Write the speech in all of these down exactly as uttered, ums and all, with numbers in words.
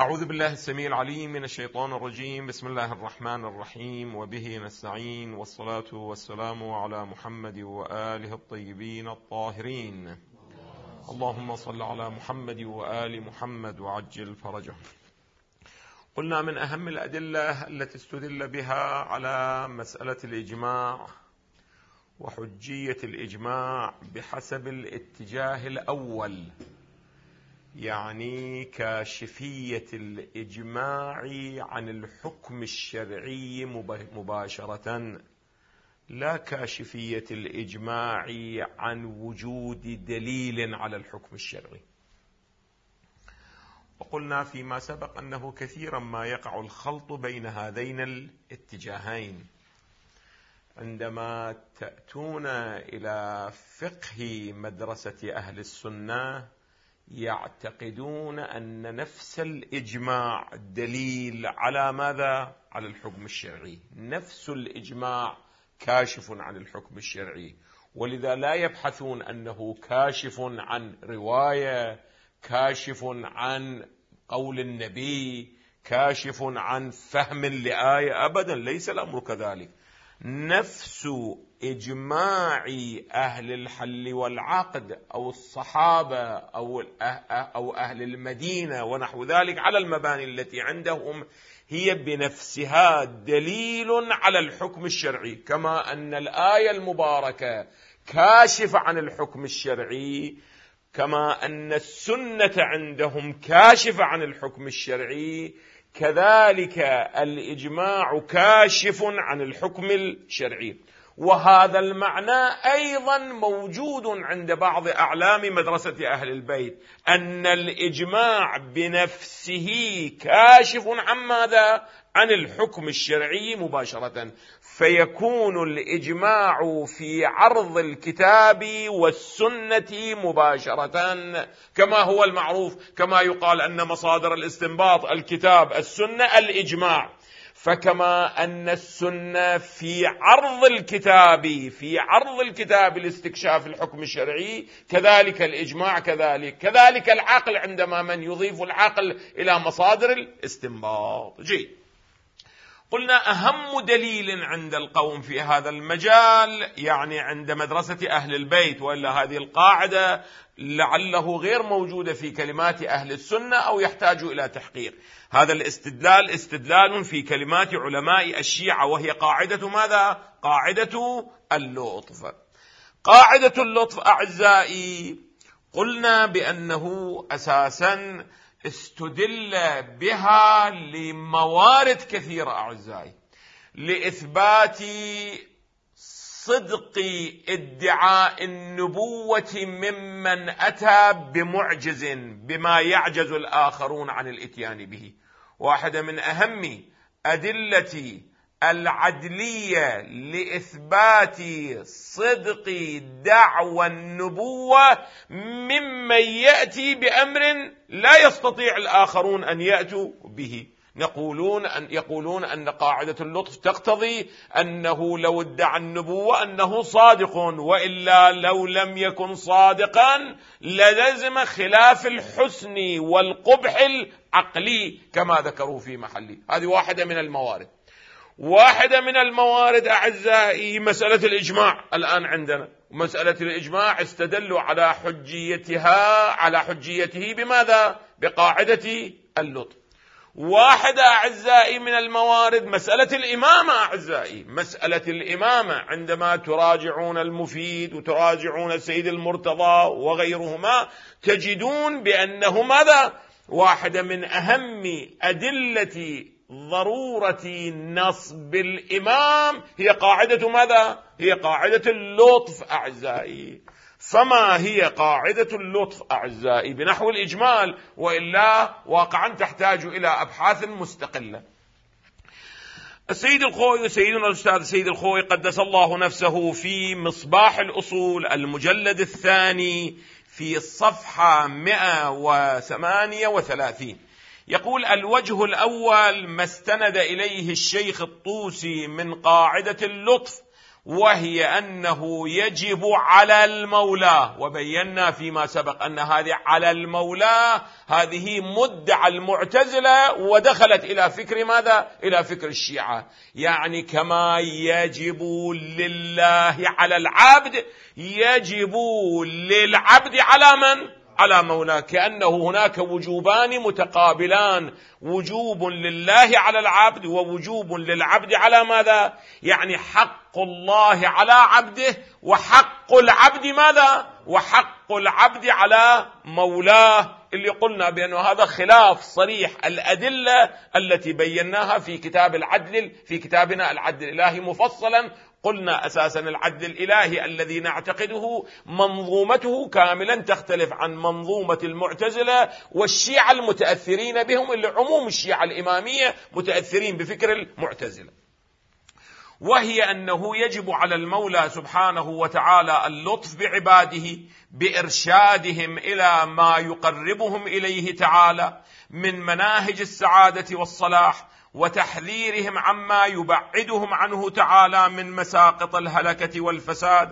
أعوذ بالله السميع العليم من الشيطان الرجيم. بسم الله الرحمن الرحيم، وبه نستعين، والصلاة والسلام على محمد وآله الطيبين الطاهرين. اللهم صل على محمد وآل محمد وعجل فرجهم. قلنا من أهم الأدلة التي استدل بها على مسألة الإجماع وحجية الإجماع بحسب الاتجاه الأول، يعني كاشفية الإجماع عن الحكم الشرعي مباشرة، لا كاشفية الإجماع عن وجود دليل على الحكم الشرعي. وقلنا فيما سبق أنه كثيرا ما يقع الخلط بين هذين الاتجاهين. عندما تأتون إلى فقه مدرسة أهل السنة يعتقدون أن نفس الإجماع دليل على ماذا؟ على الحكم الشرعي. نفس الإجماع كاشف عن الحكم الشرعي، ولذا لا يبحثون أنه كاشف عن رواية، كاشف عن قول النبي، كاشف عن فهم لآية، أبدا ليس الأمر كذلك. نفس إجماع أهل الحل والعقد أو الصحابة أو أو أهل المدينة ونحو ذلك على المباني التي عندهم هي بنفسها دليل على الحكم الشرعي، كما أن الآية المباركة كاشفة عن الحكم الشرعي، كما أن السنة عندهم كاشفة عن الحكم الشرعي، كذلك الإجماع كاشف عن الحكم الشرعي. وهذا المعنى أيضا موجود عند بعض أعلام مدرسة أهل البيت، أن الإجماع بنفسه كاشف عن ماذا؟ عن الحكم الشرعي مباشرة، فيكون الإجماع في عرض الكتاب والسنة مباشرة، كما هو المعروف، كما يقال أن مصادر الاستنباط الكتاب السنة الإجماع، فكما أن السنة في عرض الكتاب في عرض الكتاب لاستكشاف الحكم الشرعي، كذلك الإجماع كذلك، كذلك العقل عندما من يضيف العقل إلى مصادر الاستنباط. جيد. قلنا أهم دليل عند القوم في هذا المجال يعني عند مدرسة أهل البيت، وإلا هذه القاعدة لعله غير موجودة في كلمات أهل السنة أو يحتاج إلى تحقيق. هذا الاستدلال استدلال في كلمات علماء الشيعة، وهي قاعدة ماذا؟ قاعدة اللطف. قاعدة اللطف أعزائي قلنا بأنه أساسا استدل بها لموارد كثيرة أعزائي، لإثبات صدق ادعاء النبوة ممن أتى بمعجز بما يعجز الآخرون عن الإتيان به. واحدة من أهم أدلة العدلية لإثبات صدق دعوى النبوة ممن يأتي بأمر لا يستطيع الآخرون أن يأتوا به. يقولون أن يقولون أن قاعدة اللطف تقتضي أنه لو ادعى النبوة أنه صادق، وإلا لو لم يكن صادقا للزم خلاف الحسن والقبح العقلي كما ذكروا في محله. هذه واحدة من الموارد. واحدة من الموارد أعزائي مسألة الإجماع. الآن عندنا مسألة الإجماع استدلوا على حجيتها على حجيته بماذا؟ بقاعدة اللطف. واحدة أعزائي من الموارد مسألة الإمامة. أعزائي مسألة الإمامة عندما تراجعون المفيد وتراجعون السيد المرتضى وغيرهما تجدون بأنه ماذا؟ واحدة من أهم أدلة ضرورة نصب الإمام هي قاعدة ماذا؟ هي قاعدة اللطف أعزائي. فما هي قاعدة اللطف أعزائي بنحو الإجمال، وإلا واقعا تحتاج إلى أبحاث مستقلة. السيد الخوئي وسيدنا الأستاذ السيد الخوئي قدس الله نفسه في مصباح الأصول المجلد الثاني في الصفحة مئة وثمانية وثلاثين يقول: الوجه الأول ما استند إليه الشيخ الطوسي من قاعدة اللطف، وهي أنه يجب على المولى، وبينا فيما سبق أن هذه على المولى هذه مدعى المعتزلة ودخلت إلى فكر ماذا؟ إلى فكر الشيعة. يعني كما يجب لله على العبد يجب للعبد على من؟ على مولاه، كأنه هناك وجوبان متقابلان، وجوب لله على العبد ووجوب للعبد على ماذا؟ يعني حق الله على عبده وحق العبد ماذا؟ وحق العبد على مولاه، اللي قلنا بأنه هذا خلاف صريح الأدلة التي بيناها في كتاب العدل، في كتابنا العدل الإلهي مفصلا. قلنا أساسا العدل الإلهي الذي نعتقده منظومته كاملا تختلف عن منظومة المعتزلة والشيعة المتأثرين بهم، اللي عموم الشيعة الإمامية متأثرين بفكر المعتزلة، وهي أنه يجب على المولى سبحانه وتعالى اللطف بعباده بإرشادهم إلى ما يقربهم إليه تعالى من مناهج السعادة والصلاح، وتحذيرهم عما يبعدهم عنه تعالى من مساقط الهلكة والفساد.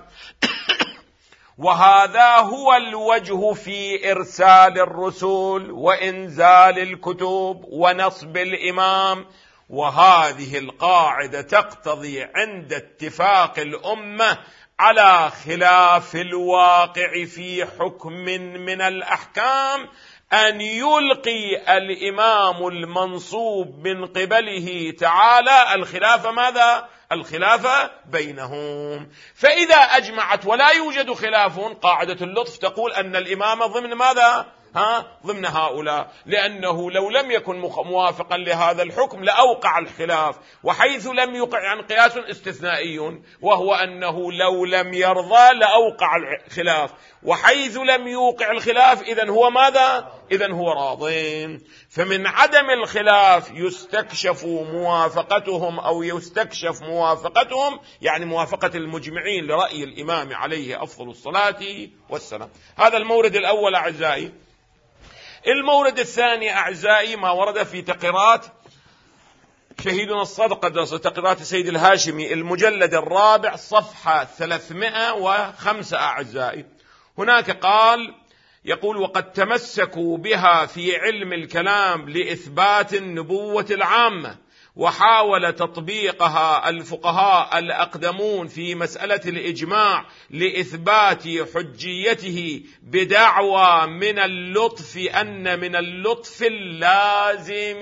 وهذا هو الوجه في إرسال الرسل وإنزال الكتب ونصب الإمام. وهذه القاعدة تقتضي عند اتفاق الأمة على خلاف الواقع في حكم من الأحكام أن يلقي الإمام المنصوب من قبله تعالى الخلاف ماذا؟ الخلاف بينهم. فإذا أجمعت ولا يوجد خلاف، قاعدة اللطف تقول أن الإمام ضمن ماذا؟ ها؟ ضمن هؤلاء، لأنه لو لم يكن موافقا لهذا الحكم لأوقع الخلاف، وحيث لم يوقع عن قياس استثنائي وهو أنه لو لم يرضى لأوقع الخلاف، وحيث لم يوقع الخلاف إذن هو ماذا؟ إذن هو راضين. فمن عدم الخلاف يستكشف موافقتهم أو يستكشف موافقتهم، يعني موافقة المجمعين لرأي الإمام عليه أفضل الصلاة والسلام. هذا المورد الأول أعزائي. المورد الثاني أعزائي ما ورد في تقريرات شهيدنا الصدق قدس تقريرات السيد الهاشمي المجلد الرابع صفحة ثلاثمائة وخمسة أعزائي. هناك قال يقول: وقد تمسكوا بها في علم الكلام لإثبات النبوة العامة، وحاول تطبيقها الفقهاء الأقدمون في مسألة الإجماع لإثبات حجيته بدعوى من اللطف أن من اللطف اللازم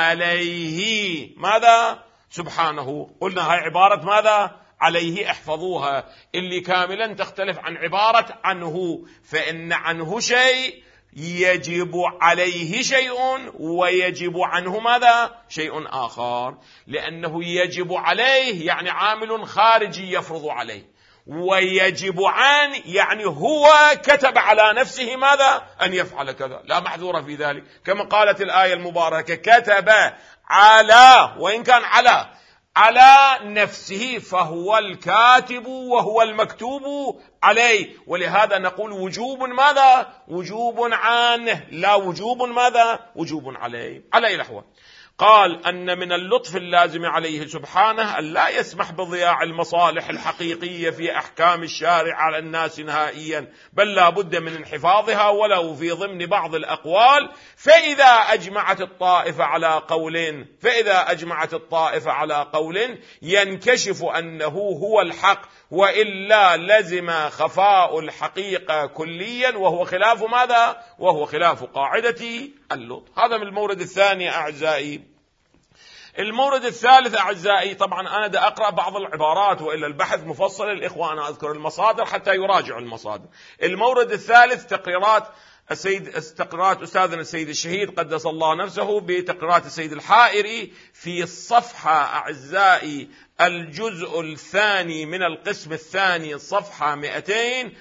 عليه ماذا؟ سبحانه. قلنا هاي عبارة ماذا؟ عليه، احفظوها، اللي كاملا تختلف عن عبارة عنه، فإن عنه شيء يجب عليه شيء ويجب عنه ماذا؟ شيء آخر، لأنه يجب عليه يعني عامل خارجي يفرض عليه، ويجب عن يعني هو كتب على نفسه ماذا؟ أن يفعل كذا، لا محذور في ذلك، كما قالت الآية المباركة: كتب على، وإن كان على على نفسه فهو الكاتب وهو المكتوب عليه. ولهذا نقول وجوب ماذا؟ وجوب عنه، لا وجوب ماذا؟ وجوب عليه. على أي الأحوال قال أن من اللطف اللازم عليه سبحانه أن لا يسمح بضياع المصالح الحقيقية في أحكام الشارع على الناس نهائيا، بل لا بد من انحفاظها ولو في ضمن بعض الأقوال. فإذا أجمعت الطائفة على قول فإذا أجمعت الطائفة على قول ينكشف أنه هو الحق، وإلا لزم خفاء الحقيقة كليا، وهو خلاف ماذا؟ وهو خلاف قاعدة اللطف. هذا من المورد الثاني أعزائي. المورد الثالث أعزائي، طبعا أنا دا أقرأ بعض العبارات وإلا البحث مفصل الإخوة، أنا أذكر المصادر حتى يراجعوا المصادر. المورد الثالث تقريرات السيد تقريرات أستاذنا السيد الشهيد قدس الله نفسه بتقريرات السيد الحائري في الصفحة أعزائي الجزء الثاني من القسم الثاني صفحة مئتين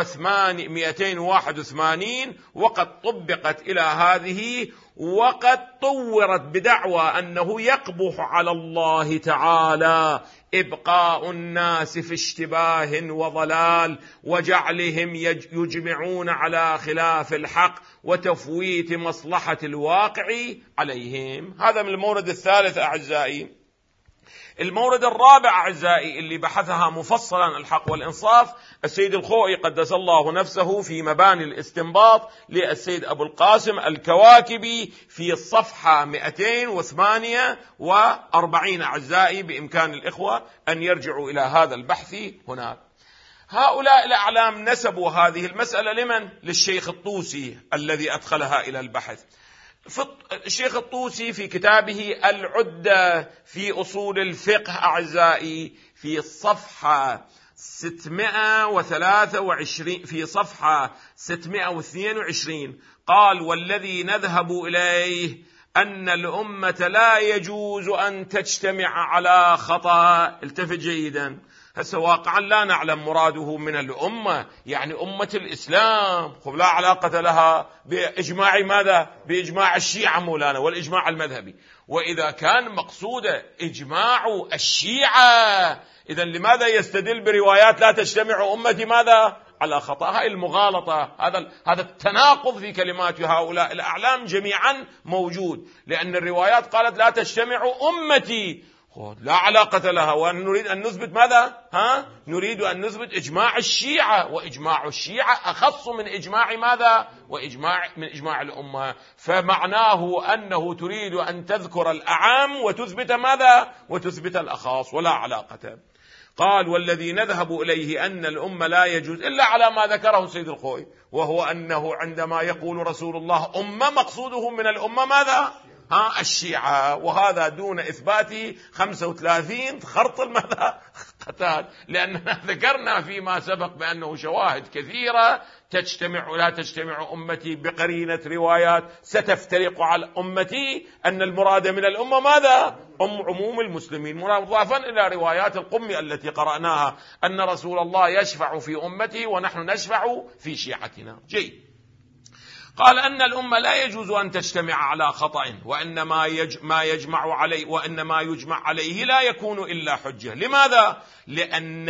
وواحد وثمانين، وقد طبقت إلى هذه، وقد طورت بدعوى أنه يقبح على الله تعالى إبقاء الناس في اشتباه وضلال، وجعلهم يجمعون على خلاف الحق وتفويت مصلحة الواقع عليهم. هذا من المورد الثالث أعزائي. المورد الرابع أعزائي اللي بحثها مفصلا الحق والإنصاف السيد الخوئي قدس الله نفسه في مباني الاستنباط للسيد أبو القاسم الكواكبي في الصفحة مئتين وثمانية وأربعين أعزائي، بإمكان الإخوة أن يرجعوا إلى هذا البحث هناك. هؤلاء الأعلام نسبوا هذه المسألة لمن؟ للشيخ الطوسي الذي أدخلها إلى البحث. الشيخ الطوسي في كتابه العدة في أصول الفقه أعزائي في الصفحة ستمائة وثلاثة وعشرين في صفحة ستمائة واثنين وعشرين قال: والذي نذهب إليه أن الأمة لا يجوز أن تجتمع على خطأ. التفت جيدا، هسه واقعا لا نعلم مراده من الأمة يعني أمة الإسلام، لا علاقة لها بإجماع ماذا؟ بإجماع الشيعة مولانا والإجماع المذهبي. وإذا كان مقصوده إجماع الشيعة، إذن لماذا يستدل بروايات لا تجتمع أمتي ماذا؟ على خطأ؟ هاي المغالطة، هذا هذا التناقض في كلمات هؤلاء الأعلام جميعا موجود، لأن الروايات قالت لا تجتمع أمتي، لا علاقة لها، ونريد أن نثبت ماذا؟ ها؟ نريد أن نثبت إجماع الشيعة، وإجماع الشيعة أخص من إجماع ماذا؟ وإجماع من إجماع الأمة، فمعناه أنه تريد أن تذكر الأعام وتثبت ماذا؟ وتثبت الأخاص، ولا علاقة. قال: والذي نذهب إليه أن الأمة لا يجوز إلا على ما ذكره السيد الخوئي، وهو أنه عندما يقول رسول الله أمة مقصوده من الأمة ماذا؟ ها الشيعة، وهذا دون إثبات خمسة وثلاثين خرط الماذا؟ قتال، لأننا ذكرنا فيما سبق بأنه شواهد كثيرة تجتمع لا تجتمع أمتي بقرينة روايات ستفترق على أمتي، أن المراد من الأمة ماذا؟ أم عموم المسلمين، مضافا إلى روايات القم التي قرأناها أن رسول الله يشفع في أمته ونحن نشفع في شيعتنا. جيد. قال أن الأمة لا يجوز أن تجتمع على خطأ، وأن ما يج ما يجمع عليه وأن ما يجمع عليه لا يكون إلا حجة. لماذا؟ لأن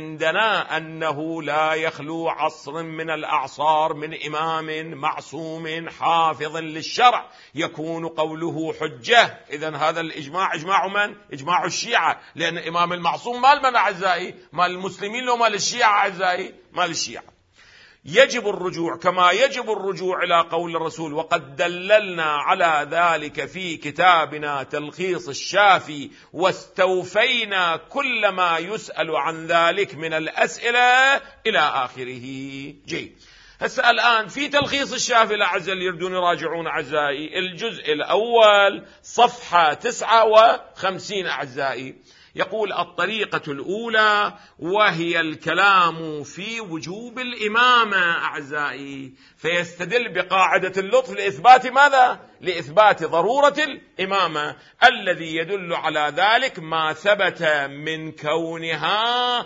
عندنا أنه لا يخلو عصر من الأعصار من إمام معصوم حافظ للشرع يكون قوله حجة. إذن هذا الإجماع إجماع من؟ إجماع الشيعة، لأن إمام المعصوم مال من أعزائي؟ مال المسلمين لو مال الشيعة أعزائي؟ مال الشيعة. يجب الرجوع كما يجب الرجوع إلى قول الرسول، وقد دللنا على ذلك في كتابنا تلخيص الشافي، واستوفينا كل ما يسأل عن ذلك من الأسئلة إلى آخره. جيد. هسه الآن في تلخيص الشافي الأعزاء اللي يردون يراجعون أعزائي الجزء الأول صفحة تسعة وخمسين أعزائي، يقول: الطريقة الأولى وهي الكلام في وجوب الإمامة أعزائي، فيستدل بقاعدة اللطف لإثبات ماذا؟ لإثبات ضرورة الإمامة، الذي يدل على ذلك ما ثبت من كونها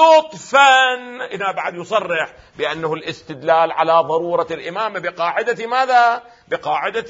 لطفا. هنا بعد يصرح بأنه الاستدلال على ضرورة الإمامة بقاعدة ماذا؟ بقاعدة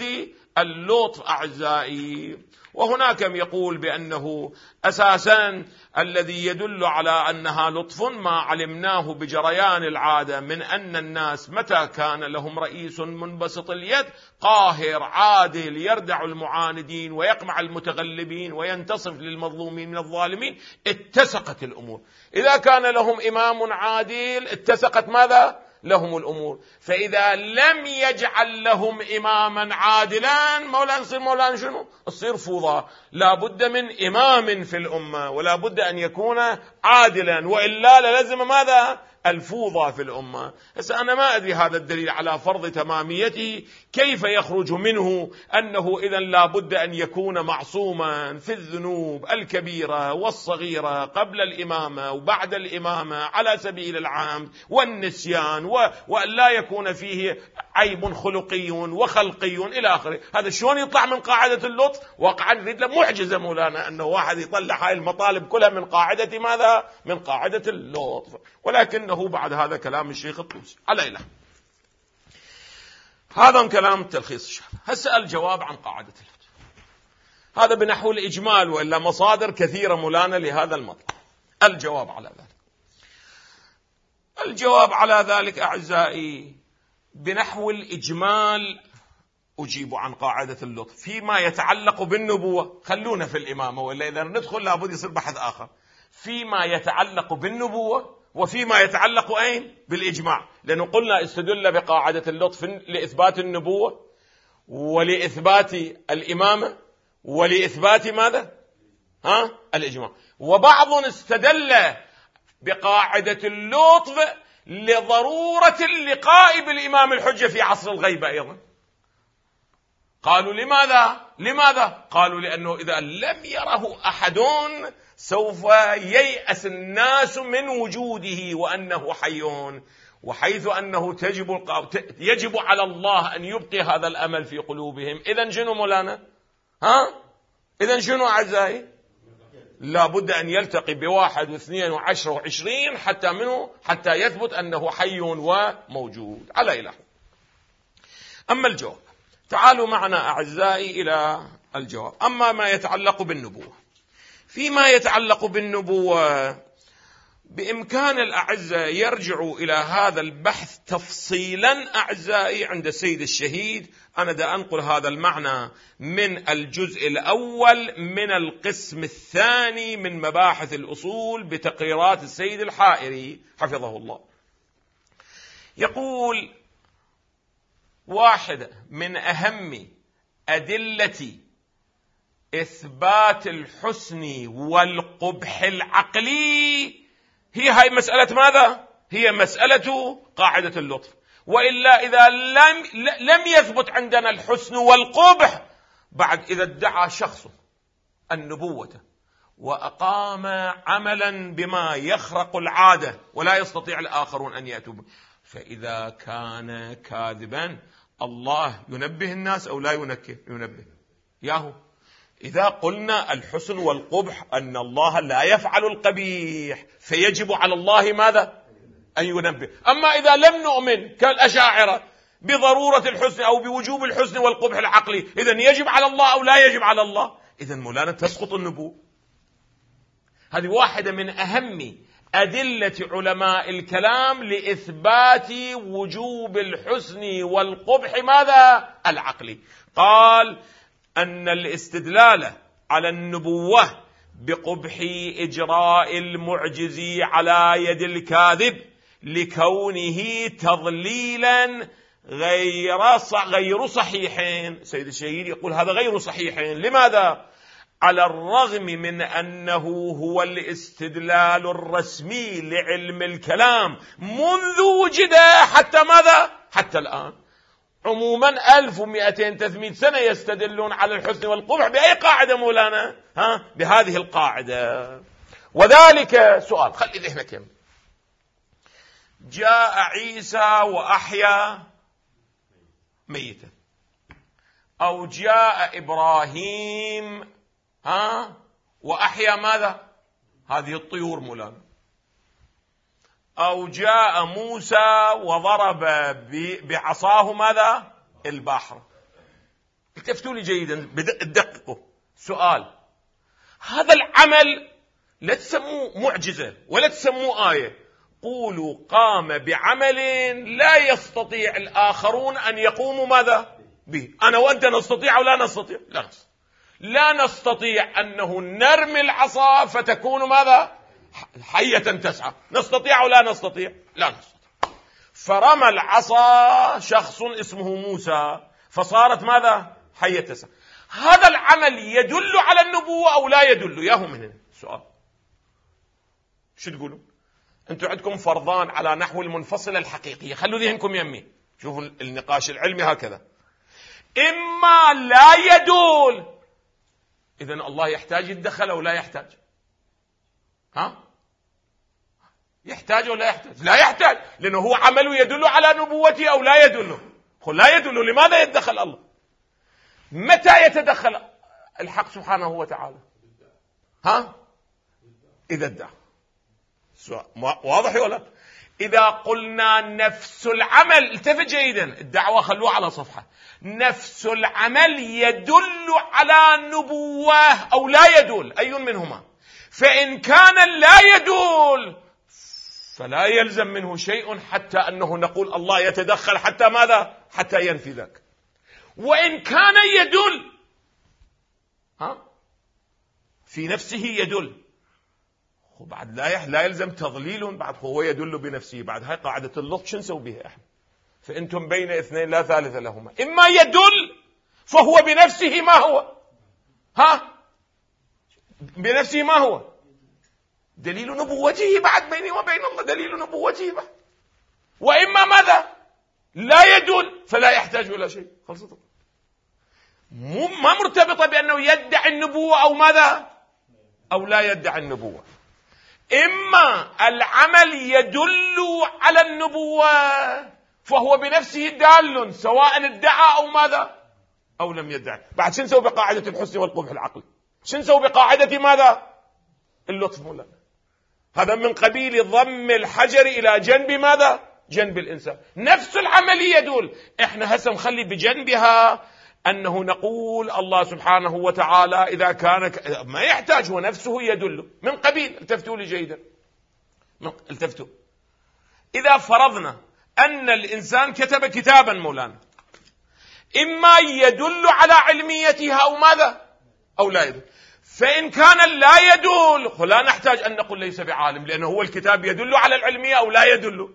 اللطف أعزائي. وهناك يقول بأنه أساسا الذي يدل على أنها لطف ما علمناه بجريان العادة من أن الناس متى كان لهم رئيس منبسط اليد قاهر عادل يردع المعاندين ويقمع المتغلبين وينتصف للمظلومين من الظالمين اتسقت الأمور. إذا كان لهم إمام عادل اتسقت ماذا؟ لهم الأمور. فإذا لم يجعل لهم إماما عادلا مولانا يصير مولانا شنو؟ يصير فوضى. لا بد من إمام في الأمة، ولا بد أن يكون عادلا، وإلا للزم ماذا؟ الفوضى في الأمة. بس أنا ما أدري هذا الدليل على فرض تماميته كيف يخرج منه أنه إذن لا بد أن يكون معصوما في الذنوب الكبيرة والصغيرة قبل الإمامة وبعد الإمامة على سبيل العام والنسيان، وأن لا يكون فيه عيب خلقي وخلقي إلى آخره. هذا شلون يطلع من قاعدة اللطف؟ واقعا نريد له معجزة مولانا أنه واحد يطلع هاي المطالب كلها من قاعدة ماذا؟ من قاعدة اللطف. ولكنه بعد هذا كلام الشيخ الطوسي على إله. هذا كلام تلخيص الشافعي. هسه الجواب عن قاعدة اللطف هذا بنحو الإجمال، وإلا مصادر كثيرة مولانا لهذا المطلب. الجواب على ذلك الجواب على ذلك أعزائي بنحو الإجمال أجيب عن قاعدة اللطف فيما يتعلق بالنبوة. خلونا في الإمامة، ولا إذا ندخل لابد يصير بحث آخر. فيما يتعلق بالنبوة وفيما يتعلق أين بالإجماع، لأنه قلنا استدل بقاعدة اللطف لإثبات النبوة ولإثبات الإمامة ولإثبات ماذا؟ ها؟ الإجماع. وبعض استدل بقاعدة اللطف لضرورة اللقاء بالإمام الحجة في عصر الغيبة أيضا. قالوا لماذا؟ لماذا؟ قالوا لأنه إذا لم يره أحد سوف ييأس الناس من وجوده وأنه حي، وحيث أنه تجب يجب على الله أن يبقي هذا الأمل في قلوبهم. إذن شنو مولانا؟ ها؟ إذن شنو أعزائي؟ لا بد أن يلتقي بواحد واثنين وعشرة وعشرين حتى منه حتى يثبت أنه حي وموجود على إله. أما الجواب، تعالوا معنا أعزائي إلى الجواب. أما ما يتعلق بالنبوة، فيما يتعلق بالنبوة بإمكان الأعزاء يرجعوا إلى هذا البحث تفصيلا أعزائي عند السيد الشهيد. أنا دا أنقل هذا المعنى من الجزء الأول من القسم الثاني من مباحث الأصول بتقريرات السيد الحائري حفظه الله. يقول: واحدة من أهم أدلة إثبات الحسن والقبح العقلي هي هاي مسألة ماذا؟ هي مسألة قاعدة اللطف. وإلا إذا لم, لم يثبت عندنا الحسن والقبح بعد إذا ادعى شخص النبوة وأقام عملا بما يخرق العادة ولا يستطيع الآخرون أن يأتوا به، فإذا كان كاذبا الله ينبه الناس أو لا ينبه؟ ياهو إذا قلنا الحسن والقبح أن الله لا يفعل القبيح فيجب على الله ماذا؟ أن ينبه. أما إذا لم نؤمن كالأشاعرة بضرورة الحسن أو بوجوب الحسن والقبح العقلي، إذن يجب على الله أو لا يجب على الله؟ إذن مولانا تسقط النبوة. هذه واحدة من أهم أدلة علماء الكلام لإثبات وجوب الحسن والقبح ماذا؟ العقلي. قال أن الاستدلال على النبوة بقبح إجراء المعجز على يد الكاذب لكونه تضليلا غير غير صحيحين. سيد الشهيد يقول هذا غير صحيحين. لماذا؟ على الرغم من أنه هو الاستدلال الرسمي لعلم الكلام منذ وجد حتى ماذا؟ حتى الآن. عموما ألف ومئتين ثلاثمائة سنة يستدلون على الحسن والقبح بأي قاعدة مولانا؟ ها؟ بهذه القاعدة. وذلك سؤال، خلي ذهنك يم. جاء عيسى وأحيا ميتا، أو جاء إبراهيم ها وأحيا ماذا؟ هذه الطيور مولانا، أو جاء موسى وضرب بعصاه ماذا؟ البحر. التفتوا لي جيدا، دققوا. سؤال، هذا العمل لا تسموه معجزة ولا تسموه آية، قولوا قام بعمل لا يستطيع الآخرون أن يقوموا ماذا به. أنا وأنت نستطيع ولا نستطيع؟ لا نستطيع. لا نستطيع أنه نرمي العصا فتكون ماذا؟ حية تسعى. نستطيع ولا نستطيع؟ لا نستطيع. فرمى العصا شخص اسمه موسى فصارت ماذا؟ حية تسعى. هذا العمل يدل على النبوة أو لا يدل؟ ياهو من هنا سؤال. شو تقولوا؟ أنتم عندكم فرضان على نحو المنفصلة الحقيقية. خلوا ذهنكم يمي، شوفوا النقاش العلمي هكذا. إما لا يدل، إذن الله يحتاج يتدخل أو لا يحتاج؟ ها؟ يحتاج ولا يحتاج؟ لا يحتاج، لأنه هو عمله يدل على نبوته أو لا يدل؟ قل لا يدل. لماذا يتدخل الله؟ متى يتدخل الحق سبحانه وتعالى؟ ها؟ إذا ادعى. واضح ولا؟ إذا قلنا نفس العمل، التفت جيدا، الدعوة خلوها على صفحة، نفس العمل يدل على نبوة أو لا يدل؟ أي منهما؟ فإن كان لا يدل فلا يلزم منه شيء حتى أنه نقول الله يتدخل حتى ماذا؟ حتى ينفي ذاك. وإن كان يدل ها في نفسه يدل، وبعد لا لا يلزم تضليل، بعد هو يدل بنفسه. بعد هاي قاعدة اللطف شو نسوي بها احنا؟ فأنتم بين اثنين لا ثالث لهما، إما يدل فهو بنفسه ما هو، ها بنفسه ما هو دليل نبوته بعد بيني وبين الله، دليل نبوته بعد. وإما ماذا؟ لا يدل فلا يحتاج إلى شيء، خلصت. مو ما مرتبطة بأنه يدعي النبوة أو ماذا أو لا يدعي النبوة. إما العمل يدل على النبوة فهو بنفسه دال سواء ادعى أو ماذا أو لم يدعي. بعد شو نسوي بقاعدة الحسن والقبح العقلي؟ شو نسوي بقاعدة ماذا؟ اللطف مولانا. هذا من قبيل ضم الحجر إلى جنب ماذا؟ جنب الإنسان. نفس العملية يدل. إحنا هسه نخلي بجنبها أنه نقول الله سبحانه وتعالى إذا كان ك... ما يحتاج، هو نفسه يدل من قبيل. التفتوا لي جيدا، التفتوا. إذا فرضنا أن الإنسان كتب كتابا مولانا، إما يدل على علميتها أو ماذا أو لا يدل. فإن كان لا يدل فلا نحتاج أن نقول ليس بعالم، لأنه هو الكتاب يدل على العلمية أو لا يدل.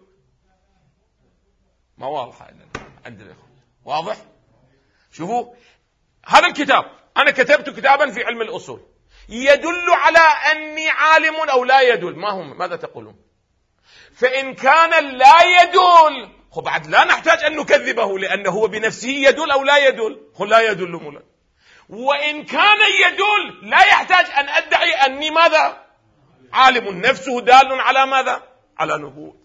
ما واضح عند الإخوة؟ واضح؟ شوفوا هذا الكتاب، أنا كتبت كتابا في علم الأصول يدل على أني عالم أو لا يدل، ما هم ماذا تقولون؟ فإن كان لا يدل بعد لا نحتاج أن نكذبه، لأنه هو بنفسه يدل أو لا يدل، هو لا يدل مولا. وإن كان يدل لا يحتاج أن أدعي أني ماذا عالم، نفسه دال على ماذا على نبوة.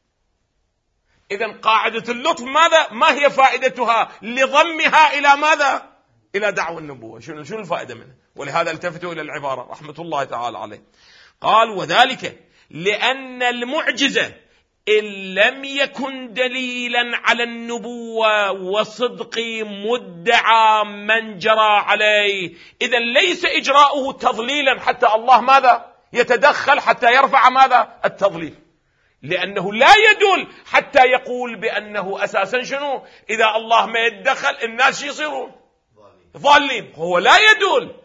إذن قاعدة اللطف ماذا ما هي فائدتها؟ لضمها إلى ماذا إلى دعوى النبوة. شنو شنو الفائدة منها؟ ولهذا التفتوا إلى العبارة رحمة الله تعالى عليه، قال وذلك لأن المعجزة إن لم يكن دليلا على النبوة وصدق مدعى من جرى عليه، إذن ليس إجراؤه تضليلا حتى الله ماذا يتدخل حتى يرفع ماذا التضليل، لأنه لا يدل حتى يقول بأنه أساسا شنو إذا الله ما يتدخل الناس يصيرون ضالين، هو لا يدل.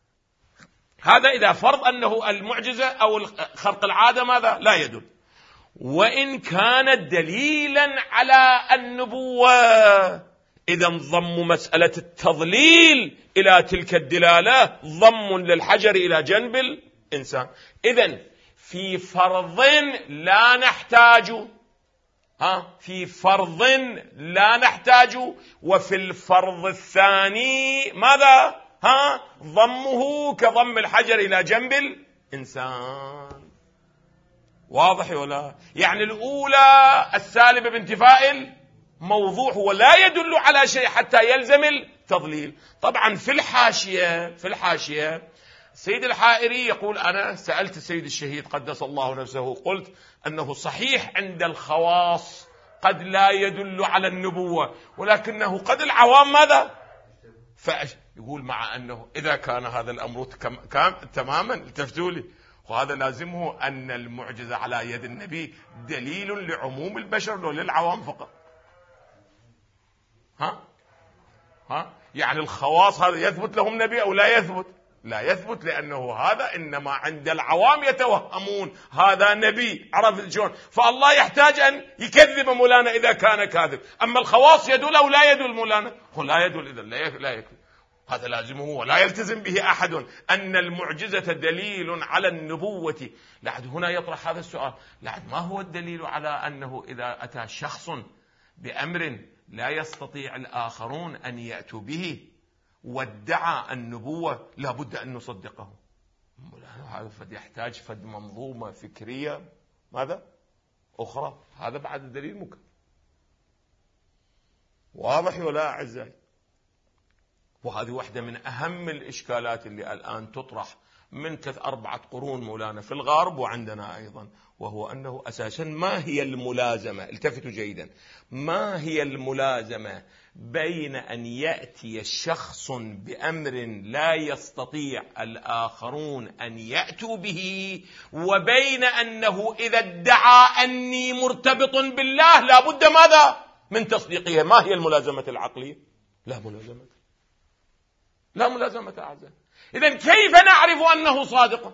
هذا إذا فرض أنه المعجزة أو خرق العادة ماذا لا يدل. وإن كانت دليلا على النبوة إذن ضم مسألة التضليل إلى تلك الدلالة ضم للحجر إلى جنب الإنسان. إذن في فرض لا نحتاج ها في فرض لا نحتاج وفي الفرض الثاني ماذا ها ضمه كضم الحجر إلى جنب الإنسان. واضح ولا؟ يعني الأولى السالبة بانتفاء الموضوع هو لا يدل على شيء حتى يلزم التضليل. طبعا في الحاشية في الحاشية السيد الحائري يقول أنا سألت السيد الشهيد قدس الله نفسه، قلت أنه صحيح عند الخواص قد لا يدل على النبوة، ولكنه قد العوام ماذا فيقول مع أنه إذا كان هذا الأمر كام تماما التفتوا لي، وهذا لازمه أن المعجزة على يد النبي دليل لعموم البشر وللعوام فقط. ها ها يعني الخواص هذا يثبت لهم نبي أو لا يثبت؟ لا يثبت، لأنه هذا إنما عند العوام يتوهمون هذا نبي عرف الجون، فالله يحتاج أن يكذب مولانا إذا كان كاذب. أما الخواص يدل أو لا يدل مولانا؟ هو لا يدل، إذا لا يكذب. هذا لازمه ولا يلتزم به أحد أن المعجزة دليل على النبوة. لعد هنا يطرح هذا السؤال، لعد ما هو الدليل على أنه إذا أتى شخص بأمر لا يستطيع الآخرون أن يأتوا به وادعى النبوة لا بد أن نصدقه؟ هذا فد يحتاج فد منظومة فكرية ماذا أخرى، هذا بعد الدليل ممكن. واضح ولا أعزائي؟ وهذه واحدة من أهم الإشكالات اللي الآن تطرح من ثلاث أربعة قرون مولانا في الغرب وعندنا أيضا، وهو أنه أساسا ما هي الملازمة، التفتوا جيدا، ما هي الملازمة بين أن يأتي شخص بأمر لا يستطيع الآخرون أن يأتوا به، وبين أنه إذا ادعى أني مرتبط بالله لا بد ماذا من تصديقه؟ ما هي الملازمة العقلية؟ لا ملازمة، لا ملازمة أعزائي. إذن كيف نعرف أنه صادق؟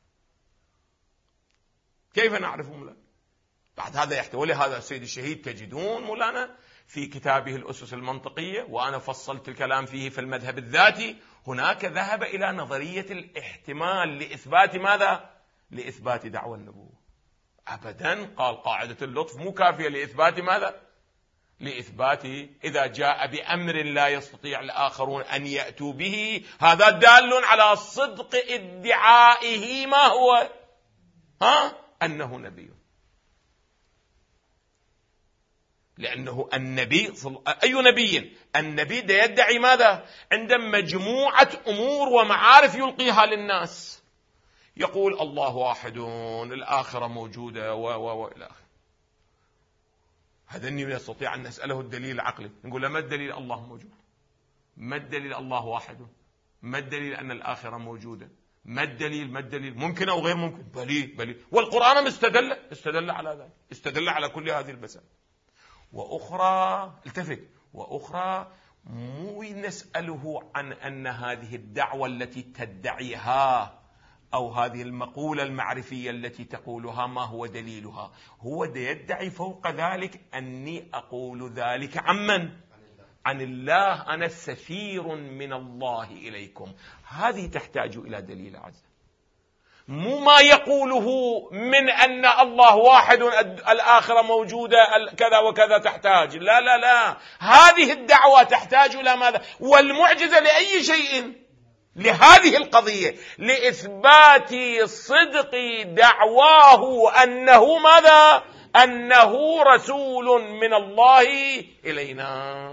كيف نعرف مولانا؟ بعد هذا يحتوي. ولهذا السيد الشهيد تجدون مولانا في كتابه الأسس المنطقية، وأنا فصلت الكلام فيه في المذهب الذاتي، هناك ذهب إلى نظرية الاحتمال لإثبات ماذا؟ لإثبات دعوى النبوة. أبدا، قال قاعدة اللطف مو كافية لإثبات ماذا؟ لإثبات إذا جاء بأمر لا يستطيع الآخرون أن يأتوا به، هذا دال على صدق ادعائه ما هو؟ ها؟ أنه نبي. لأنه النبي صل... أي نبي؟ النبي ده يدعي ماذا؟ عند مجموعة أمور ومعارف يلقيها للناس، يقول الله واحد، الآخرة موجودة، و و و إلى آخره. هذا النبي يستطيع أن نسأله الدليل العقلي، نقول له ما الدليل الله موجود؟ ما الدليل الله واحد؟ ما الدليل أن الآخرة موجودة؟ ما الدليل؟ ما الدليل؟ ممكن أو غير ممكن؟ بلي بلي. والقرآن مستدل استدل على ذلك، استدل على كل هذه المسائل. وأخرى التفت، وأخرى مو نسأله عن أن هذه الدعوة التي تدعيها أو هذه المقولة المعرفية التي تقولها ما هو دليلها، هو يدعي فوق ذلك أني أقول ذلك عمن؟ عن الله، أنا سفير من الله إليكم. هذه تحتاج إلى دليل عز، مو ما يقوله من أن الله واحد الآخرة موجودة كذا وكذا تحتاج. لا لا لا، هذه الدعوة تحتاج إلى ماذا؟ والمعجزة لأي شيء؟ لهذه القضية، لإثبات صدق دعواه أنه ماذا؟ أنه رسول من الله إلينا.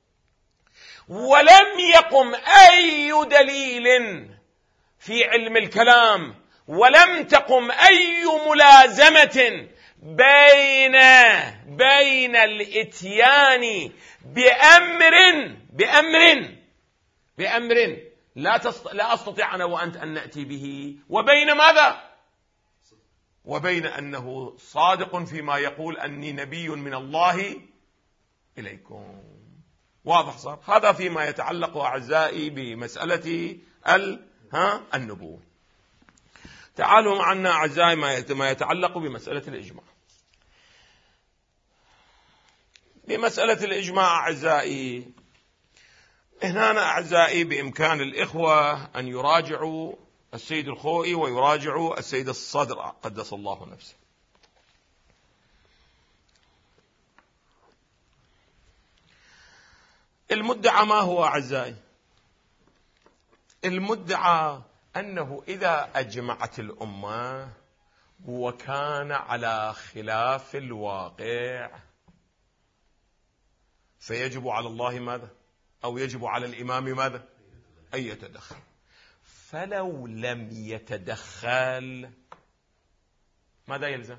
ولم يقم أي دليل في علم الكلام، ولم تقم أي ملازمة بين بين الإتيان بأمر بأمر بأمر لا تست... لا أستطيع أنا وأنت أن نأتي به، وبين ماذا؟ وبين أنه صادق فيما يقول أني نبي من الله إليكم. واضح صار؟ هذا فيما يتعلق أعزائي بمسألة ال ها النبوة. تعالوا معنا أعزائي ما يتعلق بمسألة الإجماع. بمسألة الإجماع أعزائي، هنا أعزائي بإمكان الإخوة أن يراجعوا السيد الخوئي ويراجعوا السيد الصدر قدس الله نفسه. المدعى ما هو أعزائي؟ المدعى أنه إذا أجمعت الأمة وكان على خلاف الواقع فيجب على الله ماذا؟ أو يجب على الإمام ماذا؟ أن يتدخل. فلو لم يتدخل ماذا يلزم؟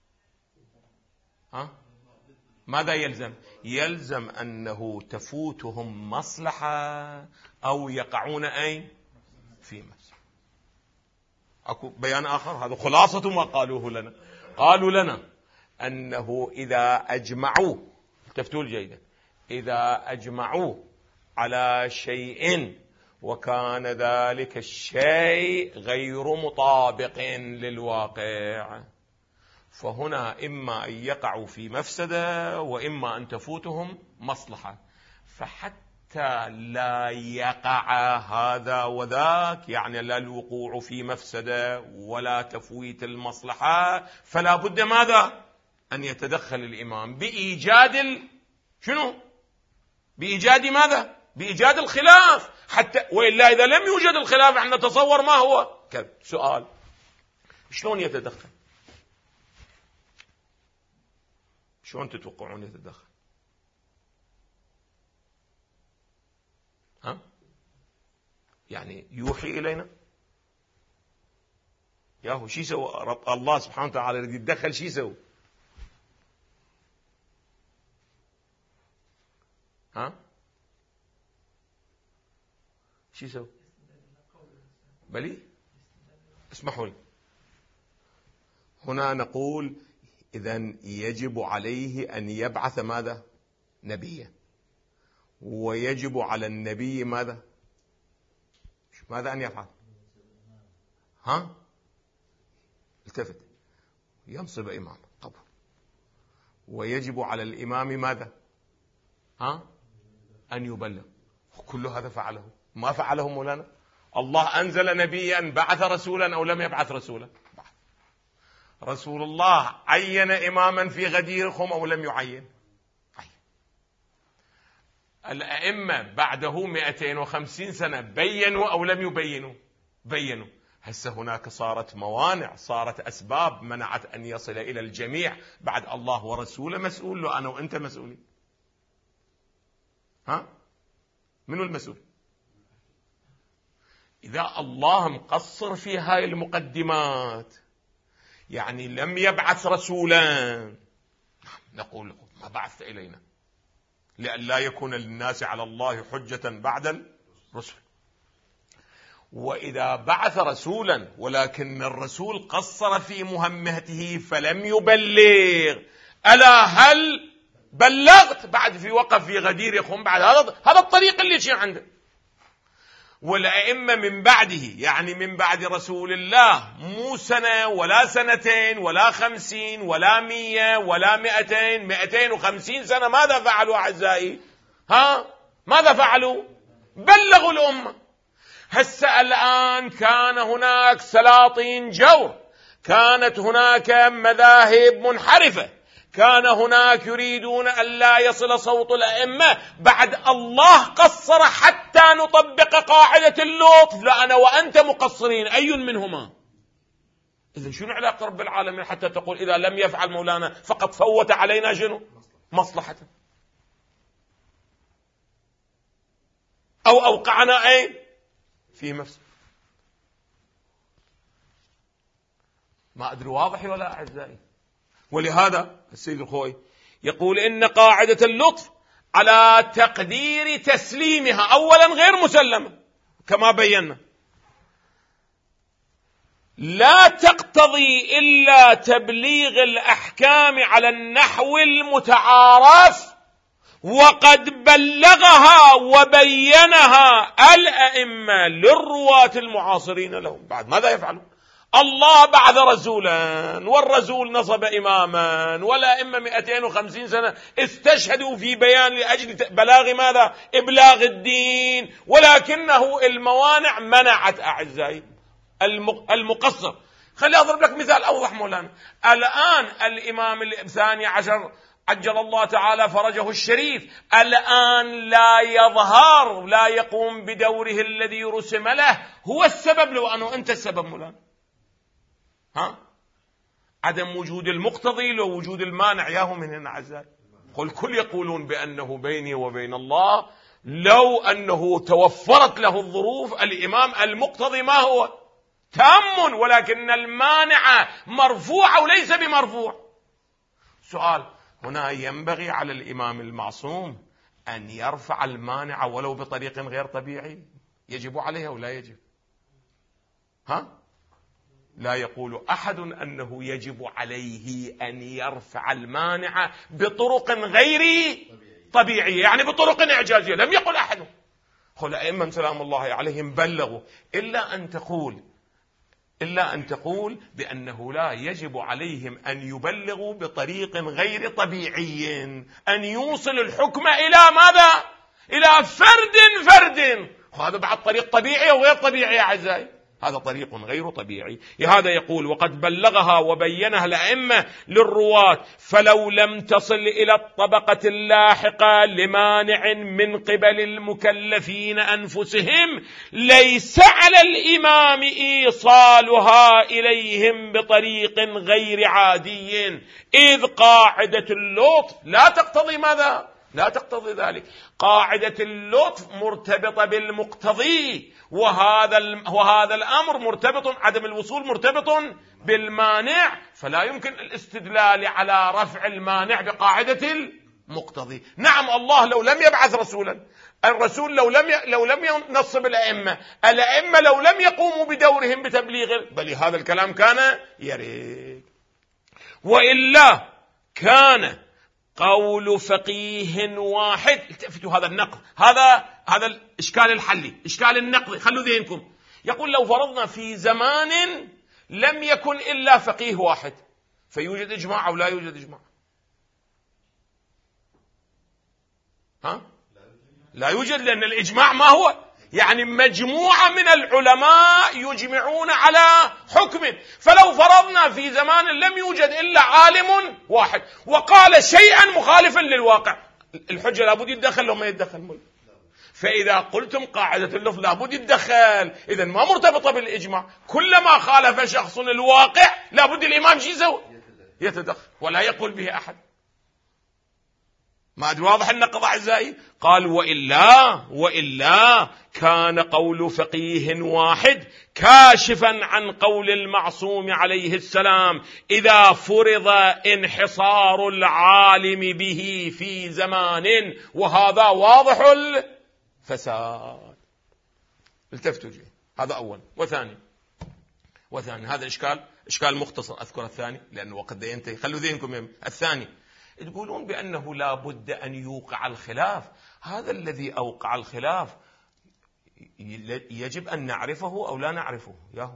ها؟ ماذا يلزم؟ يلزم أنه تفوتهم مصلحة أو يقعون أين؟ في مصلحة. أكو بيان آخر، هذا خلاصة ما قالوه لنا. قالوا لنا أنه إذا أجمعوا، التفتوا جيدا، إذا أجمعوا على شيء وكان ذلك الشيء غير مطابق للواقع، فهنا إما أن يقعوا في مفسدة وإما أن تفوتهم مصلحة. فحتى لا يقع هذا وذاك، يعني لا الوقوع في مفسدة ولا تفويت المصلحة، فلا بد ماذا؟ أن يتدخل الإمام بإيجاد ال... شنو؟ بإيجاد ماذا؟ بإيجاد الخلاف. حتى وإلا إذا لم يوجد الخلاف احنا نتصور ما هو كذا. سؤال، شلون يتدخل؟ شلون تتوقعون يتدخل؟ ها؟ يعني يوحي إلينا؟ ياهو شي سوى رب الله سبحانه وتعالى الذي يتدخل؟ شي سوى؟ ها؟ شي سوى؟ بلي اسمحوا لي، هنا نقول إذن يجب عليه أن يبعث ماذا؟ نبيا. ويجب على النبي ماذا؟ ماذا أن يفعل؟ ها؟ التفت. ينصب إمام طبعا. ويجب على الإمام ماذا؟ ها؟ أن يبلغ. كل هذا فعله. ما فعله مولانا؟ الله أنزل نبيا، بعث رسولا أو لم يبعث رسولا؟ بعث. رسول الله عين إماما في غدير خم أو لم يعين؟ عين. الأئمة بعده مئتين وخمسين سنة بينوا أو لم يبينوا؟ بينوا. هسه هناك صارت موانع، صارت أسباب منعت أن يصل إلى الجميع. بعد الله ورسوله مسؤول، لو أنا وأنت مسؤولين. ها؟ منو المسؤول؟ إذا الله مقصر في هاي المقدمات، يعني لم يبعث رسولا، نقول ما بعثت إلينا، لأن لا يكون للناس على الله حجة بعد الرسل. وإذا بعث رسولا ولكن الرسول قصر في مهمته فلم يبلغ، ألا هل بلغت؟ بعد في وقف في غدير يخون، بعد هذا هذا الطريق اللي يصير عنده. والأئمة من بعده، يعني من بعد رسول الله، مو سنة ولا سنتين ولا خمسين ولا مية ولا مئتين، مئتين وخمسين سنة ماذا فعلوا أعزائي؟ ها؟ ماذا فعلوا؟ بلغوا الأمة. هسه الآن كان هناك سلاطين جور، كانت هناك مذاهب منحرفة، كان هناك يريدون أن لا يصل صوت الأئمة. بعد الله قصر حتى نطبق قاعدة اللطف، لا أنا وأنت مقصرين، أي منهما؟ إذن شنو علاقة رب العالمين حتى تقول إذا لم يفعل مولانا فقد فوت علينا شنو؟ مصلحة، أو أوقعنا أين؟ في مفسد. ما أدري واضح ولا أعزائي؟ ولهذا السيد الخوي يقول إن قاعدة اللطف على تقدير تسليمها أولا غير مسلمة كما بينا، لا تقتضي إلا تبليغ الأحكام على النحو المتعارف، وقد بلغها وبينها الأئمة للرواة المعاصرين لهم. بعد ماذا يفعلون؟ الله بعث رسولا، والرسول نصب إماما، والأئمة مئتين وخمسين سنة استشهدوا في بيان لأجل بلاغ ماذا؟ إبلاغ الدين، ولكنه الموانع منعت أعزائي المقصر. خلي أضرب لك مثال أوضح مولانا. الآن الإمام الثاني عشر عجل الله تعالى فرجه الشريف الآن لا يظهر، لا يقوم بدوره الذي رسم له. هو السبب لو أنه أنت السبب مولانا؟ ها؟ عدم وجود المقتضي لو وجود المانع. ياهم من هنا عزائي. قل كل يقولون بأنه بيني وبين الله لو أنه توفرت له الظروف. الإمام المقتضي ما هو؟ تام، ولكن المانع مرفوع وليس بمرفوع. سؤال هنا، ينبغي على الإمام المعصوم أن يرفع المانع ولو بطريق غير طبيعي؟ يجب عليه أو لا يجب؟ ها؟ لا يقول أحد أنه يجب عليه أن يرفع المانع بطرق غير طبيعية، يعني بطرق إعجازية. لم يقل أحد. قل أئمة سلام الله عليهم بلغوا، إلا أن تقول إلا أن تقول بأنه لا يجب عليهم أن يبلغوا بطريق غير طبيعي، أن يوصل الحكم إلى ماذا؟ إلى فرد فرد. هذا بعد طريق طبيعي أو غير طبيعي يا أعزائي؟ هذا طريق غير طبيعي. هذا يقول وقد بلغها وبينها الأئمة للرواة، فلو لم تصل إلى الطبقة اللاحقة لمانع من قبل المكلفين أنفسهم ليس على الإمام إيصالها إليهم بطريق غير عادي، إذ قاعدة اللطف لا تقتضي ماذا؟ لا تقتضي ذلك. قاعدة اللطف مرتبطة بالمقتضي، وهذا وهذا الأمر مرتبط، عدم الوصول مرتبط بالمانع، فلا يمكن الاستدلال على رفع المانع بقاعدة المقتضي. نعم، الله لو لم يبعث رسولا، الرسول لو لم ي... لو لم ينصب الأئمة، الأئمة لو لم يقوموا بدورهم بتبليغ، بل هذا الكلام كان يريد. وإلا كان قول فقيه واحد. التفتوا هذا النقد، هذا هذا الإشكال الحلي، إشكال النقد، خلوا ذهنكم. يقول لو فرضنا في زمان لم يكن إلا فقيه واحد، فيوجد إجماع أو لا يوجد إجماع؟ ها؟ لا يوجد، لأن الإجماع ما هو؟ يعني مجموعة من العلماء يجمعون على حكم. فلو فرضنا في زمان لم يوجد إلا عالم واحد وقال شيئا مخالفا للواقع، الحجة لابد يتدخل لو ما يتدخل. فإذا قلتم قاعدة اللفظ لابد يتدخل، إذن ما مرتبطة بالإجماع. كلما خالف شخص الواقع لابد الإمام شي يسوي؟ يتدخل، ولا يقول به أحد. ما أدري واضح النقض أعزائي؟ قال وإلا وإلا كان قول فقيه واحد كاشفا عن قول المعصوم عليه السلام إذا فرض انحصار العالم به في زمان، وهذا واضح الفساد. التفتوا جي. هذا أول. وثاني وثاني هذا إشكال إشكال مختصر، أذكر الثاني لأنه وقد ينتهي، خلوا ذهنكم. الثاني تقولون بأنه لا بد أن يوقع الخلاف. هذا الذي أوقع الخلاف يجب أن نعرفه أو لا نعرفه ياهو؟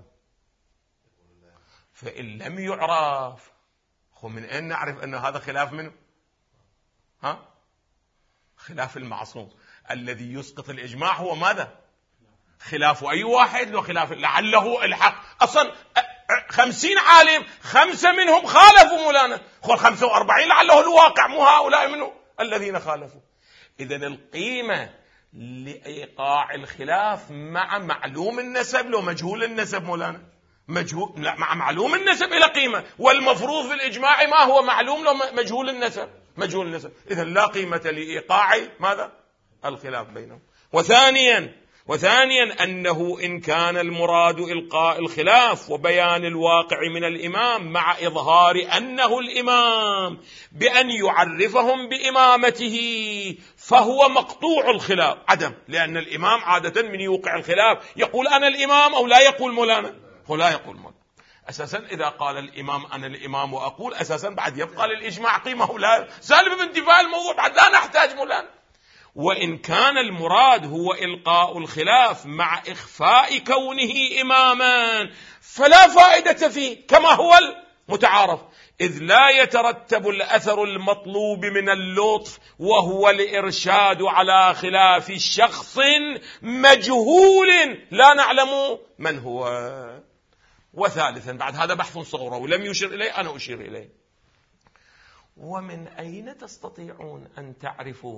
فإن لم يعرف خو من أين نعرف أن هذا خلاف منه؟ ها؟ خلاف المعصوم الذي يسقط الإجماع هو ماذا؟ خلاف أي واحد وخلاف لعله الحق. أصلا خمسين عالم خمسة منهم خالفوا مولانا، خو خمسة وأربعين لعله الواقع، مو هؤلاء منه الذين خالفوا. إذن القيمة لإيقاع الخلاف مع معلوم النسب لو مجهول النسب مولانا، مجهول لا مع معلوم النسب إلى قيمة، والمفروض في الإجماع ما هو معلوم لو مجهول النسب مجهول النسب. إذن لا قيمة لإيقاع ماذا؟ الخلاف بينهم. وثانيا وثانيا أنه إن كان المراد إلقاء الخلاف وبيان الواقع من الإمام مع إظهار أنه الإمام بأن يعرفهم بإمامته فهو مقطوع الخلاف عدم، لأن الإمام عادة من يوقع الخلاف يقول أنا الإمام أو لا يقول مولانا؟ هو لا يقول مولانا. أساسا إذا قال الإمام أنا الإمام وأقول أساسا بعد يبقى للإجماع قيمة، لا سالب بانتفاء الموضوع، بعد لا نحتاج مولانا. وإن كان المراد هو إلقاء الخلاف مع إخفاء كونه إماما فلا فائدة فيه كما هو المتعارف، إذ لا يترتب الأثر المطلوب من اللطف وهو الإرشاد على خلاف شخص مجهول لا نعلم من هو. وثالثا بعد هذا بحث صغير ولم يشير إليه، أنا أشير إليه. ومن أين تستطيعون أن تعرفوا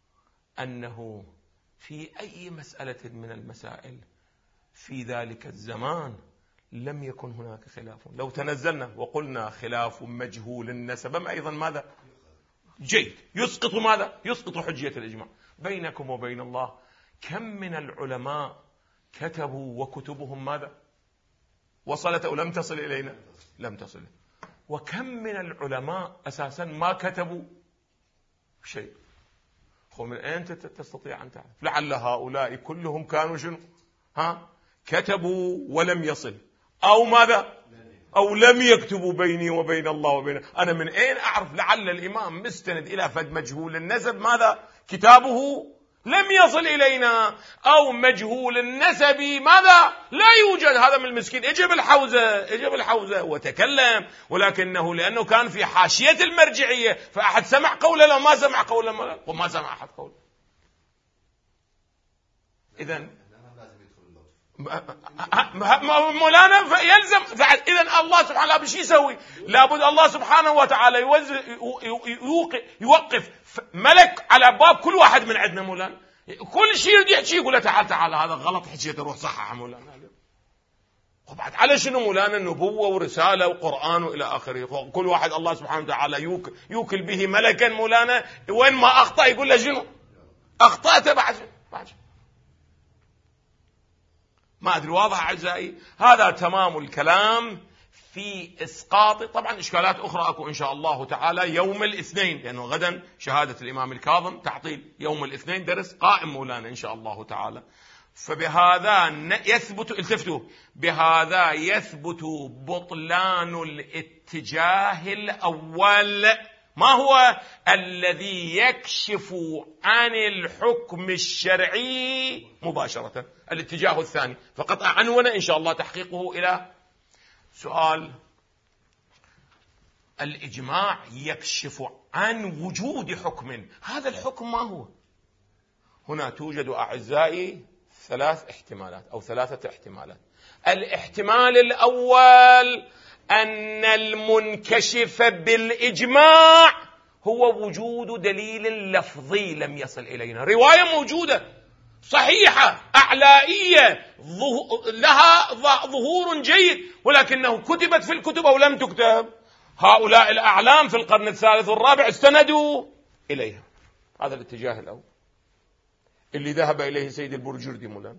أنه في أي مسألة من المسائل في ذلك الزمان لم يكن هناك خلاف؟ لو تنزلنا وقلنا خلاف مجهول النسب أيضا ماذا؟ جيد، يسقط ماذا؟ يسقط حجية الإجماع. بينكم وبين الله كم من العلماء كتبوا وكتبهم ماذا؟ وصلت أو لم تصل إلينا؟ لم تصل. وكم من العلماء أساسا ما كتبوا شيء؟ من أين تستطيع أن تعرف؟ لعل هؤلاء كلهم كانوا شنو؟ ها؟ كتبوا ولم يصل، أو ماذا؟ أو لم يكتبوا بيني وبين الله وبين. أنا من أين أعرف؟ لعل الإمام مستند إلى فد مجهول النسب ماذا؟ كتابه لم يصل إلينا، أو مجهول النسب ماذا؟ لا يوجد. هذا من المسكين اجب الحوزة اجب الحوزة وتكلم، ولكنه لأنه كان في حاشية المرجعية فأحد سمع قوله لو ما سمع قوله وما سمع أحد قوله. إذن مولانا يلزم. إذن الله سبحانه وتعالى بشي يسوي؟ لابد الله سبحانه وتعالى يوقف ملك على باب كل واحد من عندنا مولانا، كل شيء يريد يحكي يقول له تعال تعال هذا غلط حكيته روح صحح مولانا. وبعد على شنو مولانا؟ النبوة ورسالة وقرآن وإلى آخره. كل واحد الله سبحانه وتعالى يوك يوكل به ملكا مولانا، وين ما أخطأ يقول له شنو؟ أخطأت بعد بعد ما أدري. واضح أعزائي؟ هذا تمام الكلام في إسقاط. طبعا إشكالات أخرى أكو إن شاء الله تعالى يوم الاثنين، لأنه غدا شهادة الإمام الكاظم تعطيل، يوم الاثنين درس قائم مولانا إن شاء الله تعالى. فبهذا يثبت، التفتوا، بهذا يثبت بطلان الاتجاه الأول ما هو الذي يكشف عن الحكم الشرعي مباشرة؟ الاتجاه الثاني، فقط أعنون إن شاء الله تحقيقه إلى سؤال الإجماع يكشف عن وجود حكم. هذا الحكم ما هو؟ هنا توجد أعزائي ثلاث احتمالات أو ثلاثة احتمالات. الاحتمال الأول أن المنكشف بالإجماع هو وجود دليل لفظي لم يصل إلينا، رواية موجودة صحيحة أعلائية لها ظهور جيد، ولكنه كتبت في الكتب أو لم تكتب، هؤلاء الأعلام في القرن الثالث والرابع استندوا إليها. هذا الاتجاه الأول اللي ذهب إليه سيد البرجردي مولانا.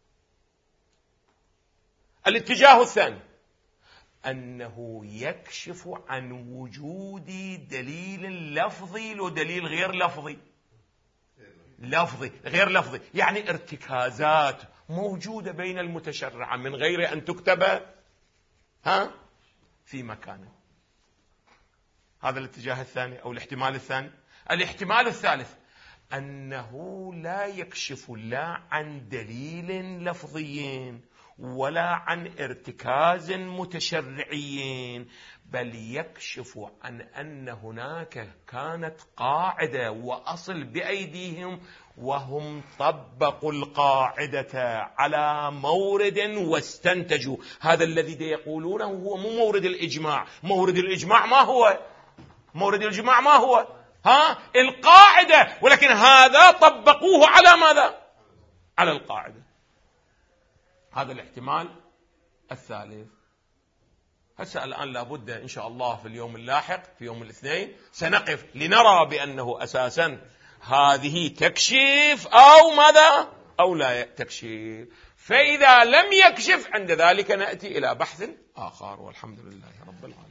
الاتجاه الثاني أنه يكشف عن وجود دليل لفظي له دليل غير لفظي، لفظي غير لفظي يعني ارتكازات موجودة بين المتشرعة من غير أن تكتب ها في مكانه. هذا الاتجاه الثاني أو الاحتمال الثاني. الاحتمال الثالث أنه لا يكشف لا عن دليل لفظي ولا عن ارتكاز متشرعي، بل يكشف عن أن هناك كانت قاعدة وأصل بأيديهم وهم طبقوا القاعدة على مورد واستنتجوا. هذا الذي يقولونه هو مو مورد الإجماع. مورد الإجماع ما هو؟ مورد الإجماع ما هو؟ ها القاعدة، ولكن هذا طبقوه على ماذا؟ على القاعدة. هذا الاحتمال الثالث. هسه الآن لابد إن شاء الله في اليوم اللاحق في يوم الاثنين سنقف لنرى بأنه أساسا هذه تكشف أو ماذا أو لا تكشف. فإذا لم يكشف عند ذلك نأتي إلى بحث آخر، والحمد لله رب العالمين.